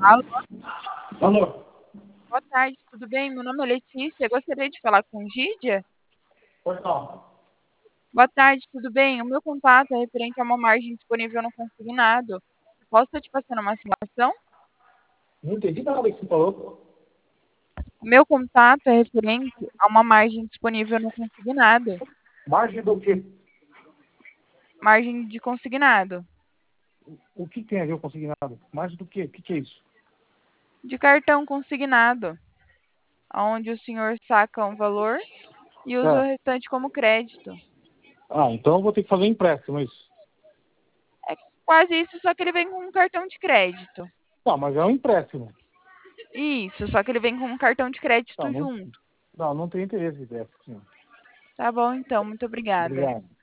Alô, Alô? boa tarde, tudo bem? Meu nome é Letícia, gostaria de falar com Gídia. Pois não. Boa tarde, tudo bem? O meu contato é referente a uma margem disponível no consignado. Posso estar te passando uma simulação? Não entendi nada que você falou. O meu contato é referente a uma margem disponível no consignado. Margem do quê? Margem de consignado. O que tem a ver com consignado? Margem do quê? O que é isso? De cartão consignado, onde o senhor saca um valor e usa o Ah, restante como crédito. então eu vou ter que fazer um empréstimo, é isso? É quase isso, só que ele vem com um cartão de crédito. Não, mas é um empréstimo. Isso, só que ele vem com um cartão de crédito Não, junto. não tem interesse em empréstimo. Tá bom, então, muito obrigada. Obrigado.